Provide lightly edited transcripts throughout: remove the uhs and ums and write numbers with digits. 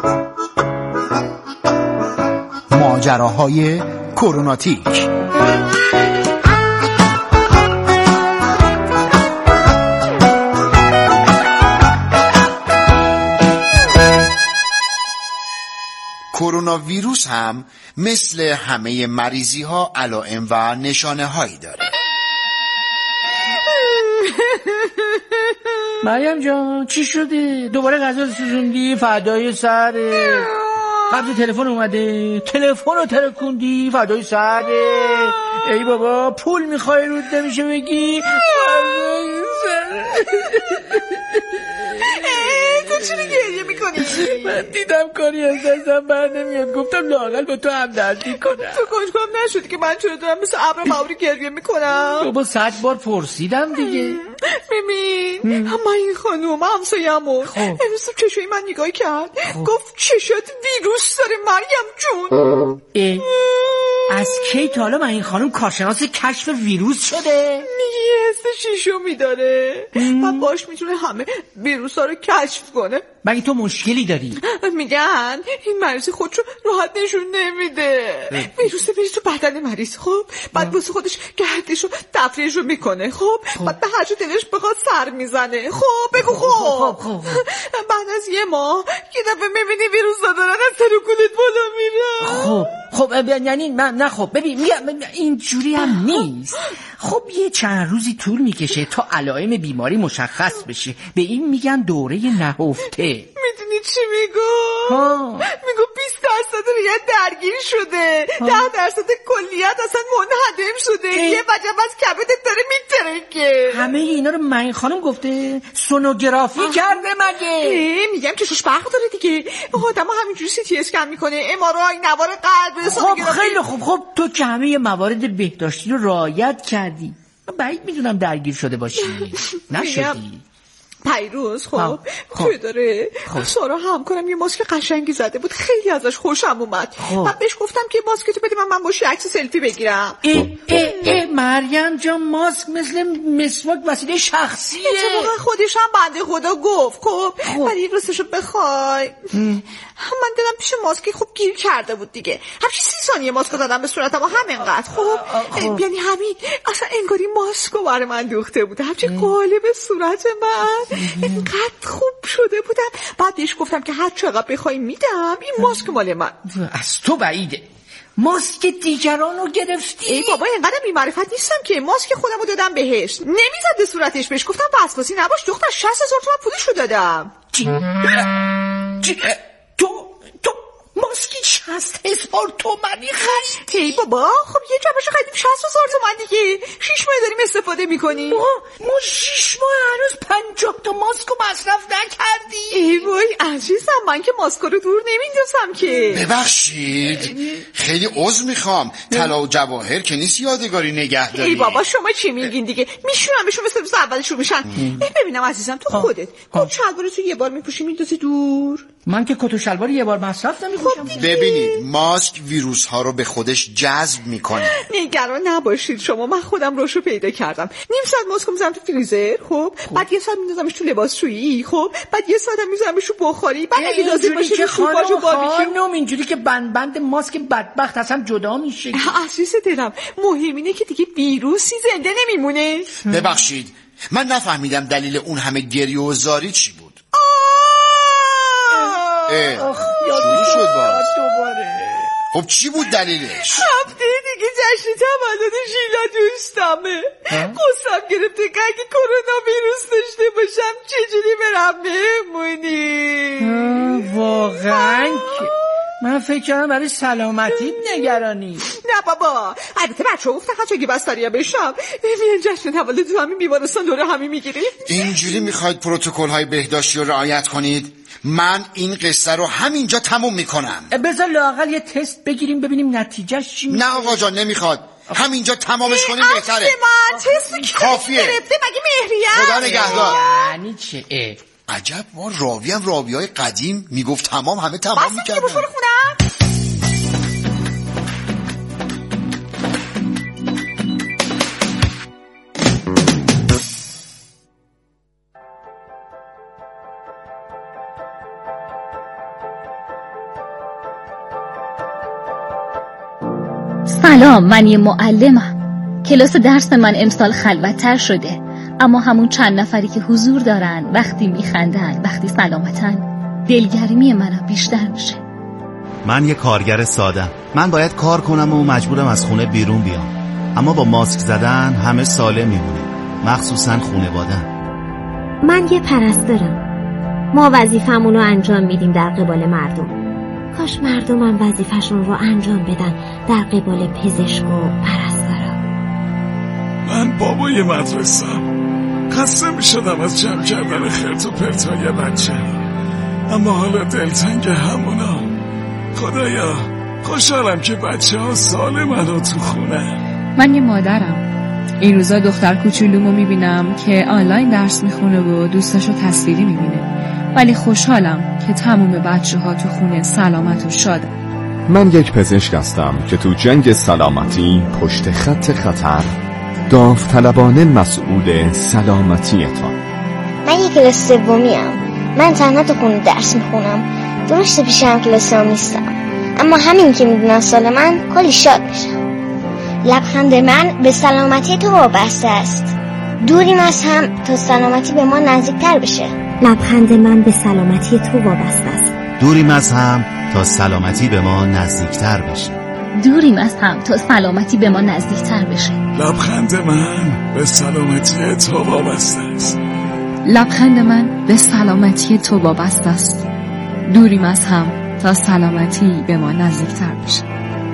ماجراهای کروناتیک. کرونا ویروس هم مثل همه مریضی ها علائم و نشانه هایی داره. مریم جان چی شده؟ دوباره غذا سوزوندی؟ فدای سره. قبل تلفن اومده، تلفن رو ترکوندی، فدای سره. ای بابا پول میخوای رود نمیشه بگی؟ فدای سره. تو چرا گریه میکنی؟ من دیدم کاری از دستم بر نمیاد، گفتم لااقل با تو همدردی کنم. تو کنجکاو نشدی که من چرا دارم مثل ابر ماوری گریه میکنم؟ بابا 100 بار پرسیدم دیگه. ببین من این خانوم همسایه‌مو امروز چشوی من نگاه کرد، گفت چشات ویروس داره مریم جون. از کی تا حالا من این خانم کارشناس کشف ویروس شده؟ میگه حس شیشو میداره و باش میتونه همه ویروس ها رو کشف کنه. مگه تو مشکلی داری؟ میگن این مریض خودشو راحت نشون نمیده، ویروس میره تو بدن مریض، خب بعد واسه خودش گردش و تفریحشو میکنه، خب بعد به هر جا دلش بخواد سر میزنه. خب بگو خب بعد از یه ماه یه دفعه میبینی ویروس دارن از ترکونت بالا میره. خب یعنی من نه، خب ببین میگم اینجوری هم نیست. خب یه چند روزی طول میکشه تا علائم بیماری مشخص بشه، به این میگن دوره نهفته. میدونی چی میگو 20% ریه درگیر شده، 10% کلیت اصلا منهدم شده، یه وجب از کبدت داره میترکه. همه اینا رو من خانم گفته؟ سونوگرافی کرده مگه؟ میگم چشوش برق داره دیگه، آدم همینجوری سی تی اسکن میکنه، ام‌آر نوار قلب. خب خیلی خوب تو که همه موارد بهداشتی رو رعایت کردی، من بعید میدونم درگیر شده باشی. نشدی؟ پیروز توی داره سارا همکارم یه ماسک قشنگی زده بود، خیلی ازش خوشم اومد. من بهش گفتم که ماسکتو بده من باش عکس سلفی بگیرم. مریم جان ماسک مثل مسواک وسیله شخصیه. اتفاقا خودش هم بنده خدا گفت. خب ولی راستشو بخوای من دلم پیش ماسکی خوب گیر کرده بود دیگه. همچی 30 ثانیه ماسک دادم به صورتم و همینقدر. خب یعنی همین اصلا انگاری ماسکو برای من دوخته بود، همچی قالب صورت من اینقدر خوب شده بودم. بعد بهش گفتم که هر چقدر بخوای میدم، این ماسک مال من. از تو بعیده، ماسک دیگران رو گرفتی. ای بابا اینقدر بی‌معرفت نیستم که ماسک خودم رو دادم بهش، نمیزد به صورتش. بهش گفتم وسواسی نباش دختر، 60,000 تومان پولش رو دادم. تو ماسکی 60,000 تومانی خرید؟ ای بابا خب یه جبهشو خریدیم 60,000 تومان دیگه. 6 ماه داریم استفاده میکنیم. ما 6 ماه هنوز 50 تا ماسک رو مصرف نکردی. ای وای عزیزم من که ماسک رو دور نمیندازم که. ببخشید خیلی عذر میخوام، طلا و جواهر که نیست یادگاری نگه داری. ای بابا شما چی میگین دیگه؟ میشونم بهشون مثل روز اولشون میشن. ببینم عزیزم تو خودت کت شلوار تو یه بار میپوشی میندازی دور؟ من که کت و شلوار یه بار مصرف نمی‌کنم. ببینید ماسک ویروس ها رو به خودش جذب میکنه. نگران نباشید شما، من خودم روشو پیدا کردم. نیم ساعت ماسک میذارم تو فریزر، خب بعد یه ساعت میندازمش تو لباسشویی، خب بعد یه ساعت میذارمش تو بخاری، بعد اگه لازم باشه رو سوپاشو باربیکیو. اینجوری که بند ماسک بدبخت اصلا جدا میشه. عزیز دلم مهم اینه که دیگه ویروسی زنده نمیمونه. ببخشید من نفهمیدم دلیل اون همه گریه و زاری چی بود. شروع شد باز دوباره. خب چی بود دلیلش؟ هفته دیگه جشن تولد شیلا دوستمه، قصم گرفته که اگه کرونا ویروس داشته باشم چجوری برم مهمونی. واقعا من فکر کردم برای سلامتیت نگرانی. نه بابا البته بچه‌ها گفتن حتی اگه بستریا بشم میان جشن تولد تو همین بیمارستان دوره همین میگیریم. اینجوری میخواید پروتکل‌های بهداشتی رو رعایت کنید؟ من این قصه رو همینجا تموم میکنم. بذار لااقل یه تست بگیریم ببینیم نتیجهش چی میشه. نه آقا جان نمیخواد، همینجا تمامش کنیم بهتره. من تست کافیه. گرفته مگه مهریه؟ خدا نگهدار. یعنی چه؟ عجب ما راویای قدیم میگفت تمام همه تمام میکردن. بس دیگه خونم. سلام، من یه معلمم. کلاس درس من امسال خلوت‌تر شده، اما همون چند نفری که حضور دارن، وقتی میخندن، وقتی سلامتن، دلگرمی منم بیشتر میشه. من یه کارگر سادم. من باید کار کنم و مجبورم از خونه بیرون بیام، اما با ماسک زدن همه سالم میمونیم، مخصوصا خانواده‌ام. من یه پرستارم. ما وظیفمون رو انجام میدیم در قبال مردم. کاش مردم هم وظیفشون رو انجام بدن در قبال پزشک و پرستارا. من بابای مدرسه‌ام. خسته میشدم از جمع کردن خرت و پرتای بچه، اما حالا دلتنگ همونا. خدایا خوشحالم که بچه ها سالمن و تو خونه. من یه مادرم. این روزا دختر کوچولومو میبینم که آنلاین درس میخونه و دوستاشو تصویری میبینه، ولی خوشحالم که تموم بچه ها تو خونه سلامت و شادن. من یک پزشک هستم که تو جنگ سلامتی پشت خط خطر داوطلبانه مسئول سلامتیتان. من یک کلاس سومیم. من تنها تو خونه درس میخونم. درسته پیشم کلاسام نیستم، اما همین که میدونن سال من کلی شاد میشم. لبخند من به سلامتی تو وابسته است. دوریم از هم تا سلامتی به ما نزدیکتر بشه. لبخند من به سلامتی تو وابسته است. دوریم از هم تا سلامتی به ما نزدیکتر بشه. دوریم از هم تا سلامتی به ما نزدیکتر بشه. لبخند من به سلامتی تو وابسته است. لبخند من به سلامتی تو وابسته است. دوریم از هم تا سلامتی به ما نزدیکتر بشه.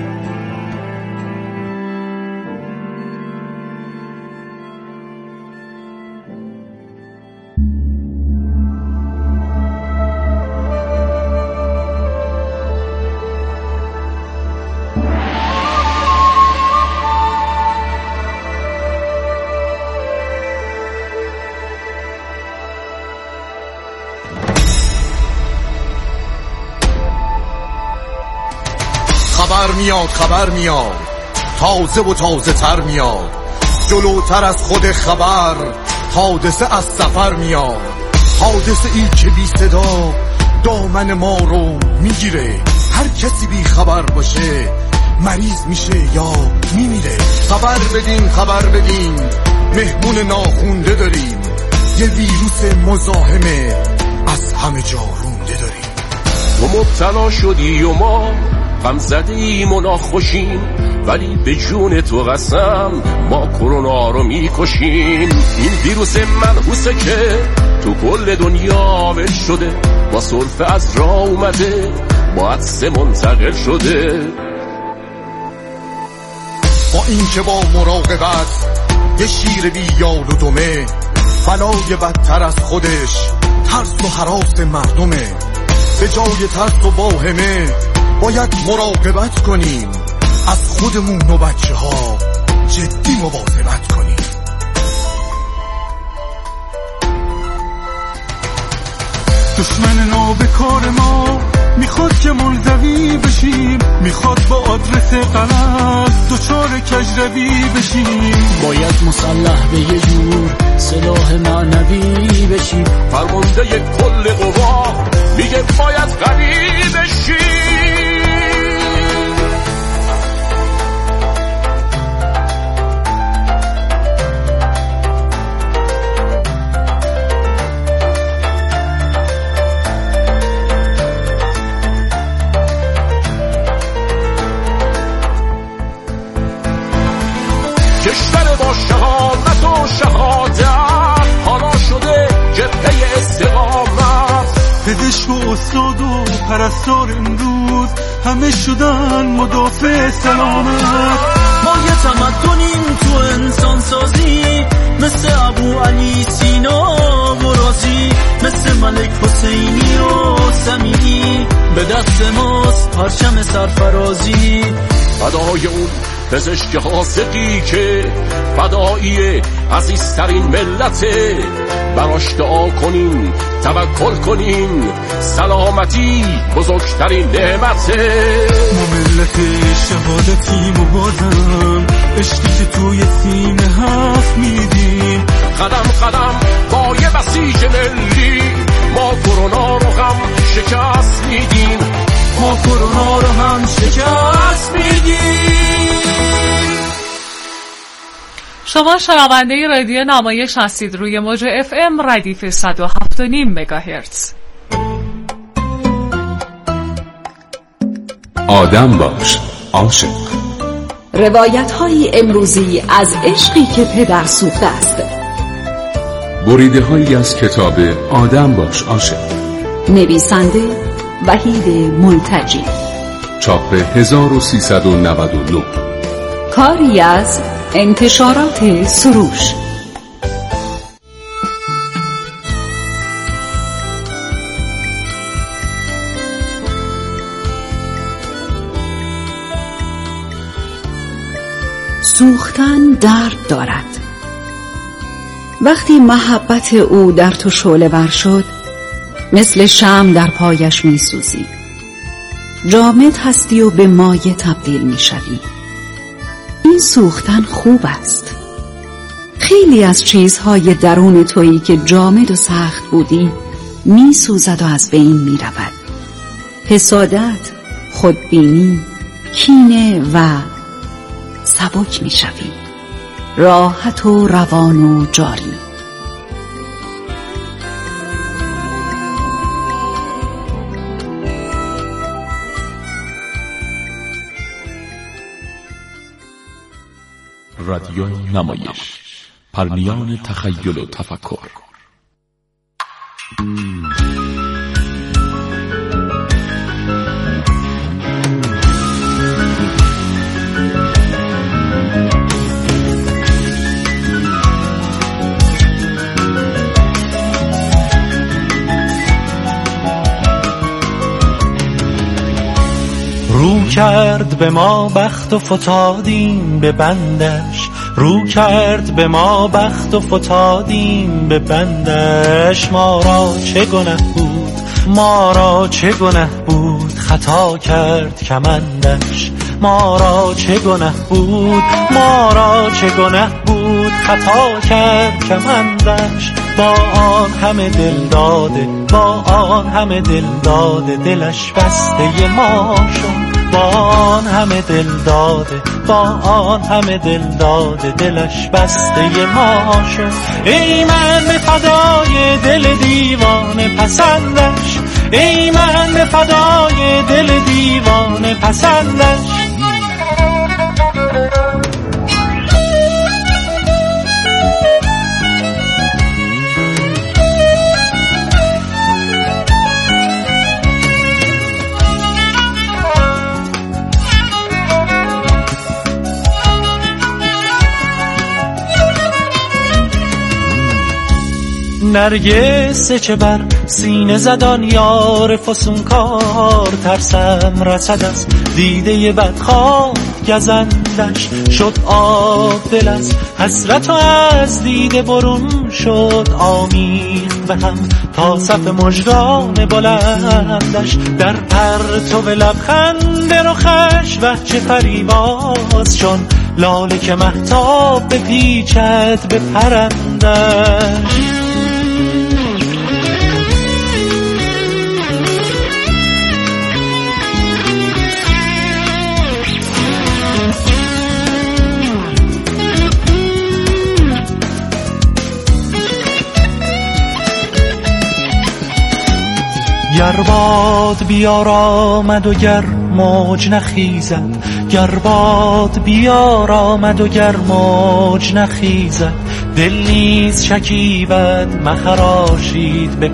خبر میاد تازه و تازه تر میاد، جلوتر از خود خبر حادثه از سفر میاد. حادثه ای که بی صدا دامن ما رو میگیره، هر کسی بی خبر باشه مریض میشه یا میمیره. خبر بدین مهمون ناخونده داریم، یه ویروس مزاحمه از همه جا رونده داریم. تو مبتلا شدی و ما غم زدیم و ناخوشیم، ولی به جون تو قسم ما کرونا رو میکشیم. این ویروس منحوسه که تو کل دنیا ول شده، با سرفه از راه اومده، با عطسه منتقل شده. با این که با مراقبت یه شیر بی یال و دمه، بلای بدتر از خودش ترس و هراس مردمه. به جای ترس و واهمه باید مراقبت کنیم، از خودمون و بچه ها جدی مواظبت کنیم. دشمن نابکار ما میخواد که ملزوی بشیم، میخواد با آدرس غلط دچار کجروی بشیم. باید مسلح به یه جور سلاح معنوی بشیم. فرمانده کل قوا میگه باید قوی بشیم. کشور با شهامت و شهادت حالا شده جبهه استقامت. پزشک و استاد و پرستار امروز همه شدن مدافع سلامت. ما یه تمدنیم تو انسان سازی، مثل ابو علی سینا و رازی، مثل ملک حسینی و سمیعی، به دست ماست پرچم سرفرازی. فدای اون پزشک حاذقی که فدایی عزیزترین ملته، براش دعا کنین، توکل کنین، سلامتی بزرگترین نعمته. ما ملت شهادتیم و بازم عشقی که توی سینه هست میدیم. قدم قدم با یه بسیج ملی ما کرونا رو هم شکست میدیم. ما کرونا رو هم شکست میدیم. شما شنونده رادیو نمایش هستید روی موج FM ردیف 107.5 مگاهرتز. آدم باش عاشق. روایت‌های امروزی از عشقی که پدر سوخته است. بریده‌هایی از کتاب آدم باش عاشق. نویسنده وحید ملتجی. چاپ 1399. کاری از انتشارات سروش. سوختن درد دارد. وقتی محبت او در تو شعله ور شد، مثل شمع در پایش می سوزی. جامد هستی و به مایع تبدیل می شوی. این سوختن خوب است. خیلی از چیزهای درون تویی که جامد و سخت بودی می سوزد و از بین می رود. حسادت، خودبینی، کینه و سبک می شوی. راحت و روان و جاری. رادیو نمایش، پرمیان تخیل و تفکر. رو کرد به ما بخت و فتادیم به بندش، رو کرد به ما بخت و فتادیم به بندش. ما را چه گناه بود، ما را چه گناه بود، خطا کرد کمندش. ما را چه گناه بود، ما را چه گناه بود، خطا کرد کمندش. با آن همه دل داده، با آن همه دل داده، دلش بسته ما شد. با آن همه دل داده، با آن همه دل داده، دلش بسته ما شد. ای من به فدای دل دیوانه پسندش، ای من به فدای دل دیوانه پسندش. نرگس چه بر سینه زدان یار فسونکار، ترسم رسد از دیده بدخواه گزندش. شد آب دل از حسرت و از دیده برون شد، آمیخت به هم تا صف مژگان بلندش. در پرتو لبخند رخش وحچه فریباز، چون لاله که مهتاب بپیچد به پرندش. گر باد بیار آمد و گر موج نخیزد، گر باد بیار آمد و گر موج نخیزد، دل نیز شکیبد مخراشید به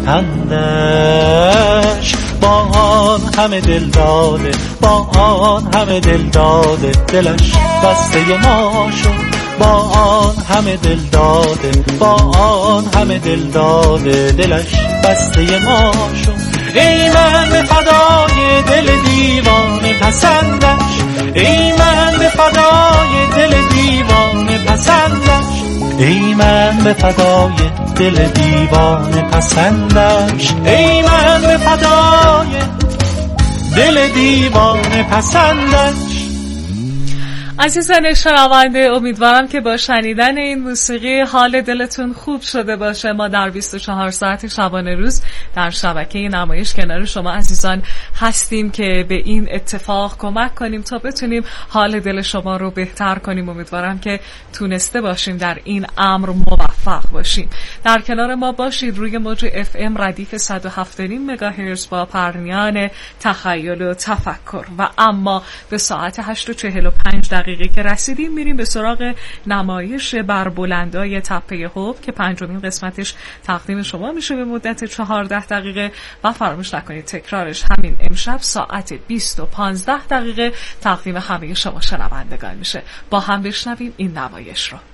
پندش. با آن همه دل داده، با آن همه دل داده، دلش بسته ما شد. با آن همه دل داده، با آن همه دل داده، دلش بسته ما شد. ای من به فدای دل دیوانه پسندش، ای من به فدای دل دیوانه پسندش، ای من به فدای دل دیوانه پسندش، ای من به فدای دل دیوانه پسندش. عزیزان شنونده، امیدوارم که با شنیدن این موسیقی حال دلتون خوب شده باشه. ما در 24 ساعت شبانه روز در شبکه نمایش کنار شما عزیزان هستیم که به این اتفاق کمک کنیم تا بتونیم حال دل شما رو بهتر کنیم. امیدوارم که تونسته باشیم در این امر موفق باشیم. در کنار ما باشید روی موج FM ردیف 107.5 مگاهرتز با پرنیان تخیل و تفکر. و اما به ساعت 8:45 دقیقه که رسیدیم میریم به سراغ نمایش بر بلندای تپه حب که 5مین قسمتش تقدیم شما میشه به مدت 14 دقیقه و فراموش نکنید تکرارش همین امشب ساعت 20:15 تقدیم همه شما شنوندگان میشه. با هم بشنویم این نمایش رو.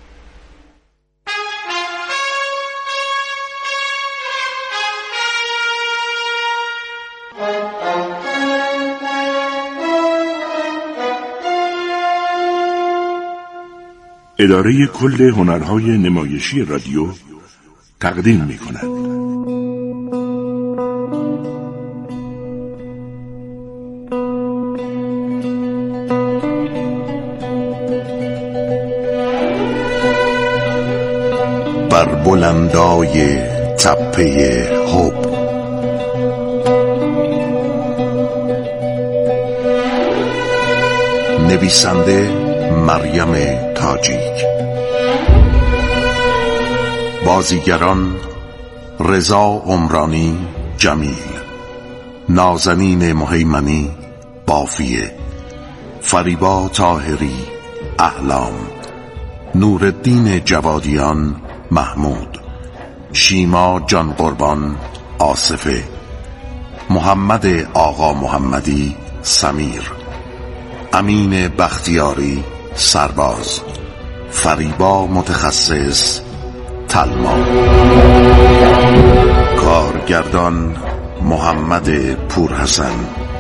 اداره کل هنرهای نمایشی رادیو تقدیم می‌کند. بر بلندای تپه حب. نویسنده مریم تاجیک. بازیگران رضا عمرانی جمیل، نازنین مهیمنی بافیه، فریبا طاهری احلام، نورالدین جوادیان محمود، شیما جان قربان آصفه، محمد آقا محمدی سمیر، امین بختیاری سرباز، فریبا متخصص تلما، کارگردان محمد پورحسن،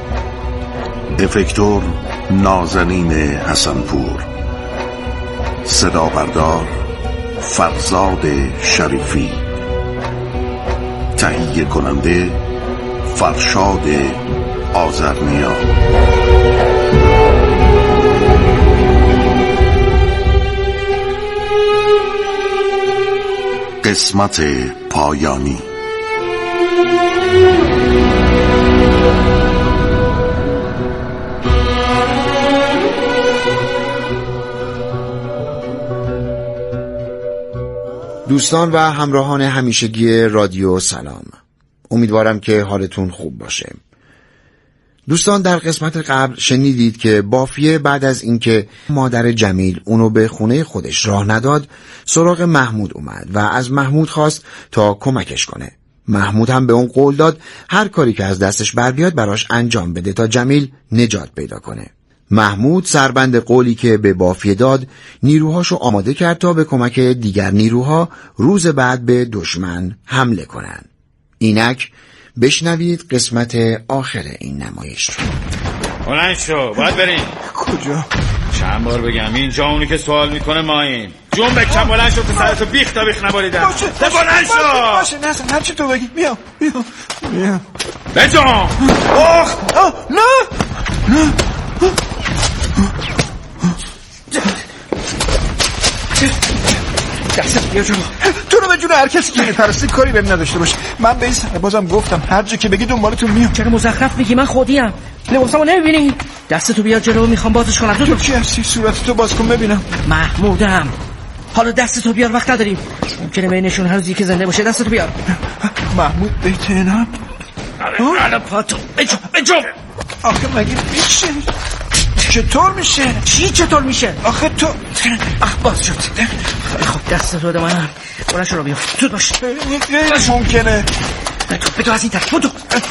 افکتور نازنین حسنپور، صدا بردار فرزاد شریفی، تهیه کننده فرشاد آذرنیا. قسمت پایانی. دوستان و همراهان همیشگی رادیو سلام، امیدوارم که حالتون خوب باشه. دوستان در قسمت قبل شنیدید که بافیه بعد از اینکه مادر جمیل اونو به خونه خودش راه نداد سراغ محمود اومد و از محمود خواست تا کمکش کنه. محمود هم به اون قول داد هر کاری که از دستش بر بیاد براش انجام بده تا جمیل نجات پیدا کنه. محمود سربند قولی که به بافیه داد نیروهاشو آماده کرد تا به کمک دیگر نیروها روز بعد به دشمن حمله کنن. اینک بشنوید قسمت آخر این نمایش رو. بلند شو، باید بریم. کجا؟ چند بار بگم اینجا اونی که سوال میکنه ما این جون بکن. بلند شو پسرتو بیخ تا بیخ نباریدم. بلند شو. باشه نزن هرچی تو بگی. بیا بجام. آخ نه دست بیا جلو. تو رو به جون هر کسی که میپرستی کاری بهم نداشته باش. من به این سربازم گفتم هر جا که بگی دنبالتون میام. چرا مزخرف میگی؟ من خودیم. لباسمو نمیبینی؟ دستتو بیا جلو، میخوام بازش کنم. تو کی هستی؟ صورتتو باز کن ببینم. محمودم. حالا دستتو بیار، وقت نداریم. ممکنه بینشون هر که زنده باشه. دستتو بیار. محمود بیتنم. الان پاتو بجم. آخه مگه میشه؟ چطور میشه؟ چی چطور میشه؟ آخه تو باز شد. خب دست تو من برش رو بیار. زود باش. ممکنه بتو از این طرف. بتو.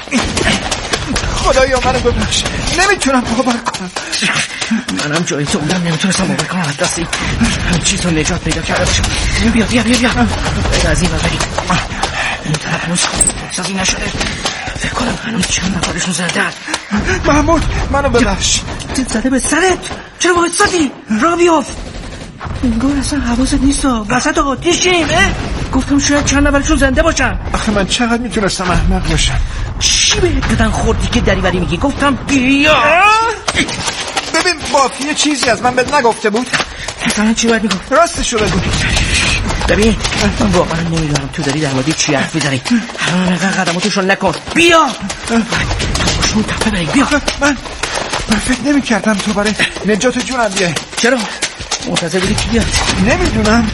خدایا منو ببخش، نمیتونم باور کنم. منم جای تو بودم نمیتونستم باور کنم از دست این چیز رو نجات پیدا کرده باشم. بیا بیا از این ببریم. این طرف هنوز سازی نشده. فکر کنم هنوز چند نفرشون زنده. محمود منو ببخش. زده به سرت. چرا باید سازی؟ را بیافت. انگار اصلا حواست نیست. وسط آتیشیم. گفتم شاید چند نفرشون زنده باشن. آخه من چقدر میتونستم احمق باشم. چی بهت بدن خوردی که دریوری میگی؟ گفتم بیا. ببین بافیه چیزی از من بهت نگفته بود؟ مثلا چی باید میگفت؟ راستشو بگو. ببین من واقعا نمیدونم تو داری در مورد چی حرف میزنی. الان اینقدر قدماتشو نکن. بیا شون تپه بریم. بیا. من فکر نمی کردم تو برای نجات جونم بیای. چرا؟ منتظر بودی کی بیاد؟ نمیدونم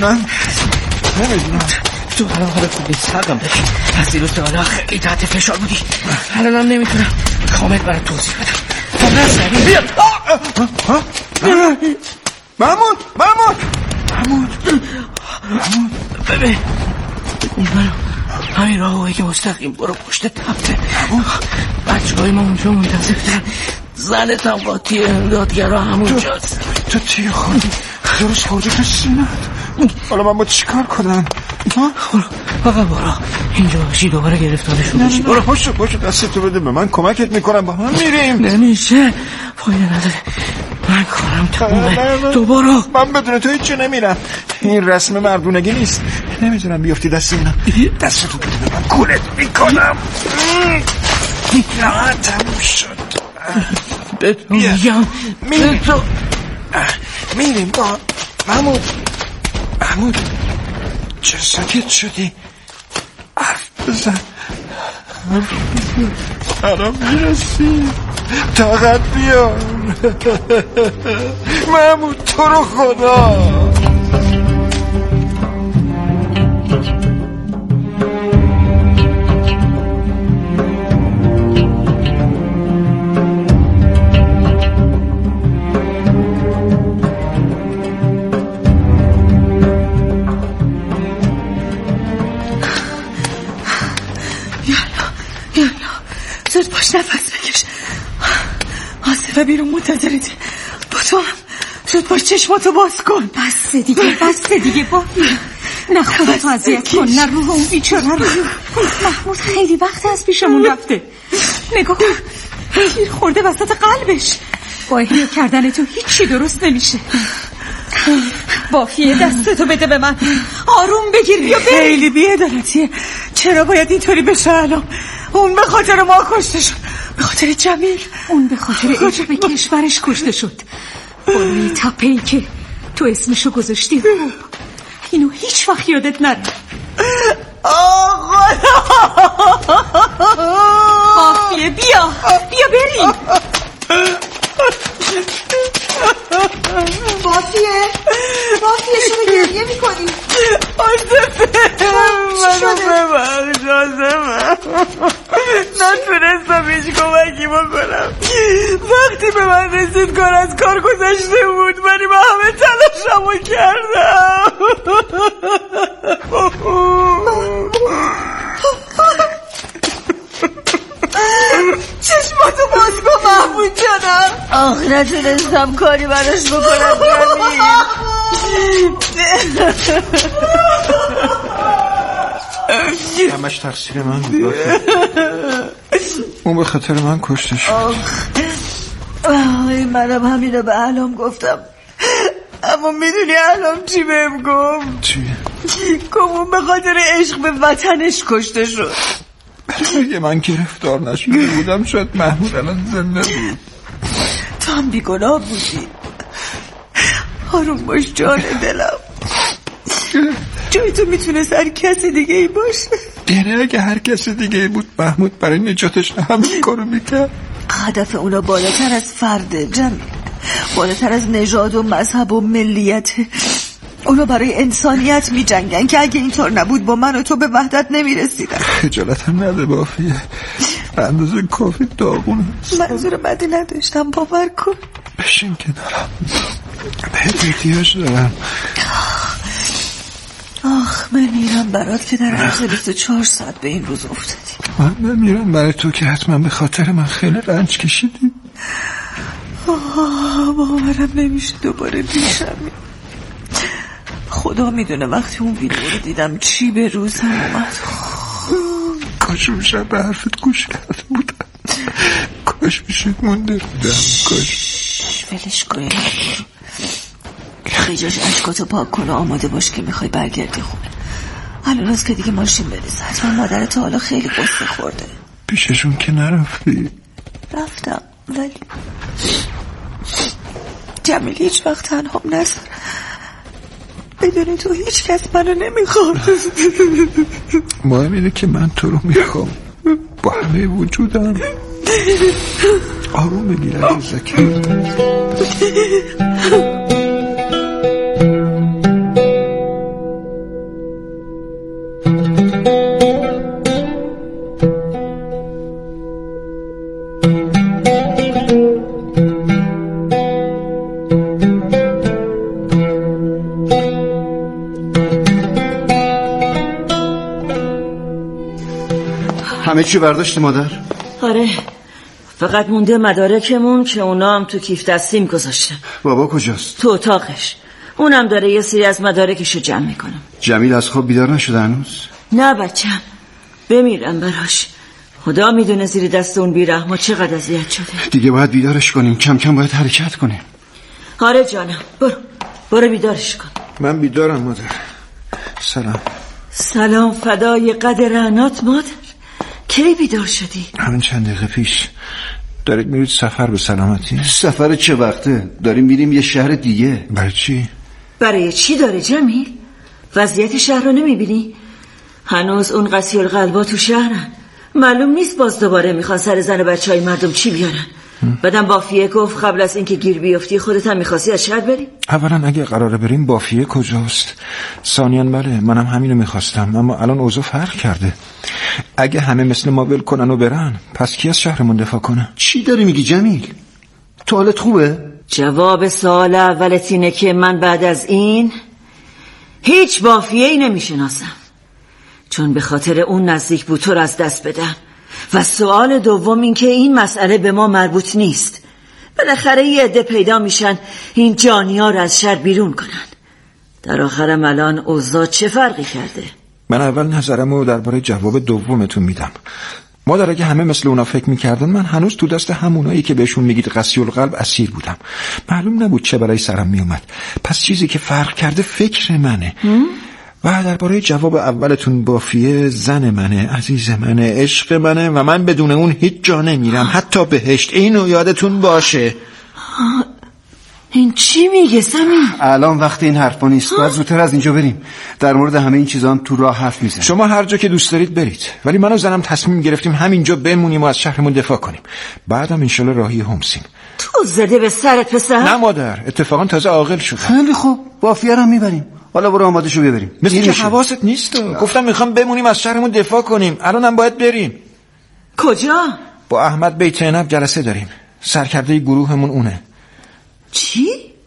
تو الان حالت خوب نیست. حقم داری. از دیروز تا حالا خیلی تحت فشار بودی. الانم نمیتونم کامل برات توضیح بدم. نه سریع بیا. محمود ببین همین راهوی که مستقیم برو پشت تپه. بچه‌های ما اونجا منتظرن. زنت هم قاطی دادگرا همونجاست. تو تیر خوردی درست خوردی تو سینت. حالا من با چی کار کنم؟ فقط برو اینجا باشی دوباره گرفتارشون باشی. برو پاشو دستتو بده به من کمکت میکنم با هم میریم. نمیشه فایده نداره من کارم تمومه. تو برو. من بدون تو هیچی نمیرم. این رسم مردونگی نیست. نمیتونم بیافتی دست اینا. دستتو بده به من گولت میکنم. نه تموم شد. میگم میریم با محمود چه ساکت شدی؟ حرف بزن. الان میرسی. طاقت بیار. محمود تو رو خدا. نفس بکش. آصفه بیرون منتظرتی. با تو هم زود باش چشماتو باز کن. بس دیگه بافیه. نه خودتو اذیت کن نه روح اون بیچاره رو. محمود خیلی وقت از پیشمون رفته. نگاه کن تیر خورده وسط قلبش. با احیا کردن تو هیچی درست نمیشه. بافیه دستتو بده به من. آروم بگیر بیا بریم. خیلی بی‌عدالتیه. چرا باید اینطوری بشه الان؟ اون به خاطر ما کشته شد. به خاطر جمیل. اون به خاطر عشق به کشورش کشته شد. بالوی تپه‌ای که تو اسمشو گذاشتی خوب. اینو هیچ وقت یادت نره. بافیه بیا بریم. بافیه شما گریه میکنی. منو ببخش نتونستم هیچ کمکی بکنم. وقتی به من رسید کار از کار گذشته بود. من با همه تلاشمو کردم. چشماتو باز کن محمود جانم. آخ نتونستم کاری براش بکنم. همش تقصیر من بود. اون به خاطر من کشته شد. منم همین رو به علام گفتم. اما میدونی علام چی بهم گفت؟ چی؟ گفت به خاطر عشق به وطنش کشته شد. اگه من گرفتار نشده بودم شاید محمود الان زنده بود. تو هم بیگناه بودی. آروم باش جان دلم. جای تو میتونست هر کسی دیگه ای باشه. یعنی اگه هر کسی دیگه ای بود محمود برای نجاتش همین کارو میکرد. هدف اونا بالاتر از فرد جمعی، بالاتر از نژاد و مذهب و ملیت. اونا برای انسانیت می جنگن که اگه اینطور نبود با من و تو به وحدت نمی رسیدن. خجالت هم نده بافیه. اندازه کافی داغون هست. منظور بدی نداشتم باور کن. بشین کنارم بهت احتیاج دارم. آخ من میرم برات که در عرض 24 ساعت به این روز افتادی. من میرم برای تو که حتما به خاطر من خیلی رنج کشیدی. باورم نمیشه دوباره پیشم. خدا میدونه وقتی اون ویدیو رو دیدم چی به روزم اومد. کاش اون شب به حرفت گوش کرده بودم. کاش میشید مونده بودم. کاش ولش کنی. خیجاش اشکاتو پاک کن و آماده باش که میخوای برگردی خونه. الان از که دیگه ماشین بریز. حتما مادرت حالا خیلی قصه خورده. پیششون که نرفتی؟ رفتم ولی جمیل هیچ وقت تنها نذار. بدون تو هیچ کس منو نمیخواد. مهم اینه که من تو رو میخوام با همه وجودم. آروم بگیر عزیزکم. همه چی برداشتی مادر؟ آره، فقط مونده مدارکمون که اونا هم تو کیف دستیم گذاشتم. بابا کجاست؟ تو اتاقش. اونم داره یه سری از مدارکشو جمع میکنم. جمیل از خواب بیدار نشده هنوز؟ نه بچم، بمیرم براش. خدا میدونه زیر دست اون بیرحما چقدر اذیت شده. دیگه باید بیدارش کنیم، کم کم باید حرکت کنیم. آره جانم، برو بیدارش کن. من بیدارم مادر. سلام. سلام فدای قد رعنات مادر. کی بیدار شدی؟ همین چند دقیقه پیش. دارید میرید سفر به سلامتی؟ سفر چه وقته؟ داریم میریم یه شهر دیگه. برای چی؟ برای چی داره جمیل؟ وضعیت شهر رو نمیبینی؟ هنوز اون قسی القلبا تو شهرن. معلوم نیست باز دوباره میخوان سر زن بچه های مردم چی بیارن. بعدم بافیه گفت قبل از اینکه گیر بیفتی خودت هم میخواستی از شهر بری؟ اولا اگه قراره بریم بافیه کجاست؟ ثانیاً بله منم همینو میخواستم، اما الان اوضاع فرق کرده. اگه همه مثل ما ول کنن و برن پس کی از شهرمون دفاع کنه؟ چی داری میگی جمیل؟ تو حالت خوبه؟ جواب سوال اولت اینه که من بعد از این هیچ بافیه‌ای نمیشناسم، چون به خاطر اون نزدیک بود تو رو از دست بدم. و سوال دوم این که این مسئله به ما مربوط نیست. بالاخره یه عده پیدا میشن این جانی‌ها رو از شهر بیرون کنن. در آخرم الان اوضاع چه فرقی کرده؟ من اول نظرمو درباره جواب دومتون میدم. مادر اگه همه مثل اونا فکر میکردن من هنوز تو دست همونایی که بهشون میگید قسی القلب اسیر بودم. معلوم نبود چه بلایی سرم میومد. پس چیزی که فرق کرده فکر منه. و درباره جواب اولتون بافیه زن منه، عزیز منه، عشق منه و من بدون اون هیچ جا نمیرم، حتی بهشت. اینو یادتون باشه. این چی میگه سمین؟ الان وقت این حرفا نیست، باید زودتر از اینجا بریم. در مورد همه این چیزا هم تو راه حرف میزنیم. شما هر جا که دوست دارید برید، ولی من و زنم تصمیم گرفتیم همینجا بمونیم و از شهرمون دفاع کنیم. بعدم انشالله راهی همسیم. تو زده به سرت پسر؟ نه مادر، اتفاقا تازه عاقل شدم. خیلی خوب، بافیه رو میبریم. حالا برو آماده شو ببریم. مثل که حواست نیست. گفتم میخوام بمونیم از شهرمون دفاع کنیم. الانم باید بریم. کجا؟ با احمد بیت عنب جلسه داریم. سرکرده گروهمون اونه. چی؟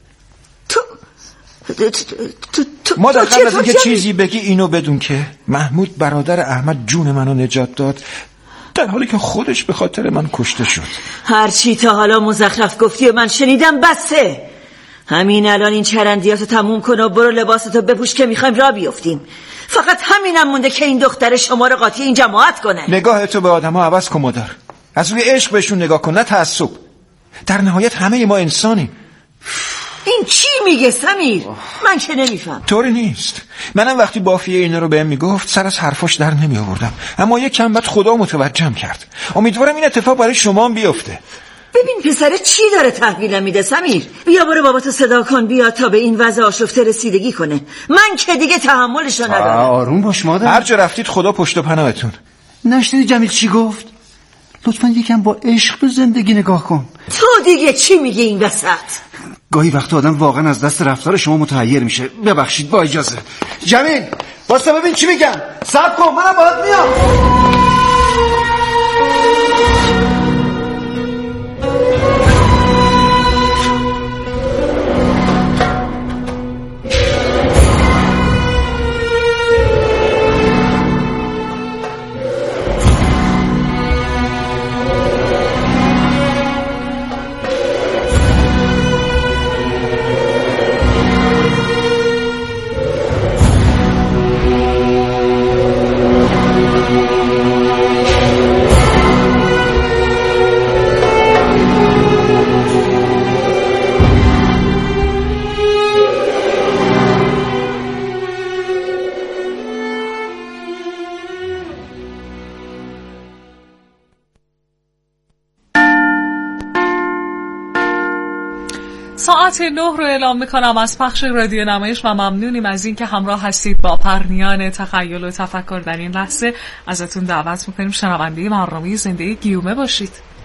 مادر قبل از اینکه چیزی بگی اینو بدون که محمود برادر احمد جون منو نجات داد، در حالی که خودش به خاطر من کشته شد. هرچی تا حالا مزخرف گفتی و من شنیدم بسه. همین الان این چرندیاتو تموم کن و برو لباستو بپوش که میخوایم راه بیفتیم. فقط همینم مونده که این دختر شما رو قاطی این جماعت کنه. نگاهتو به آدم‌ها عوض کن مادر. از روی عشق بهشون نگاه کن، نه تعصب. در نهایت همه ما انسانیم. این چی میگه سمیر؟ من که نمیفهم. طوری نیست. منم وقتی بافیه اینا رو بهم میگفت سر از حرفاش در نمی آوردم، اما یک کم بعد خدا متوجهم کرد. امیدوارم این اتفاق برای شما هم بیفته. ببین پسر چی داره تحویلم میده سمیر. بیا برو باباتو صدا کن بیا تا به این وضع آشفته رسیدگی کنه. من که دیگه تحملشو ندارم. آروم باش مادر. هر جا رفتید خدا پشت و پناهتون. نشنیدی جمیل چی گفت؟ لطفاً یکم با عشق به زندگی نگاه کن. تو دیگه چی میگی این وسط؟ گاهی وقت آدم واقعا از دست رفتار شما متحیر میشه. ببخشید با اجازه. جمیل واسه ببین چی میگم. صبر کن منم باهات میام. ساعت 9 رو اعلام میکنم از پخش رادیو نمایش و ممنونیم از این که همراه هستید با پرنیان تخیل و تفکر. در این لحظه ازتون دعوت میکنیم شنونده برنامه زنده گیومه باشید.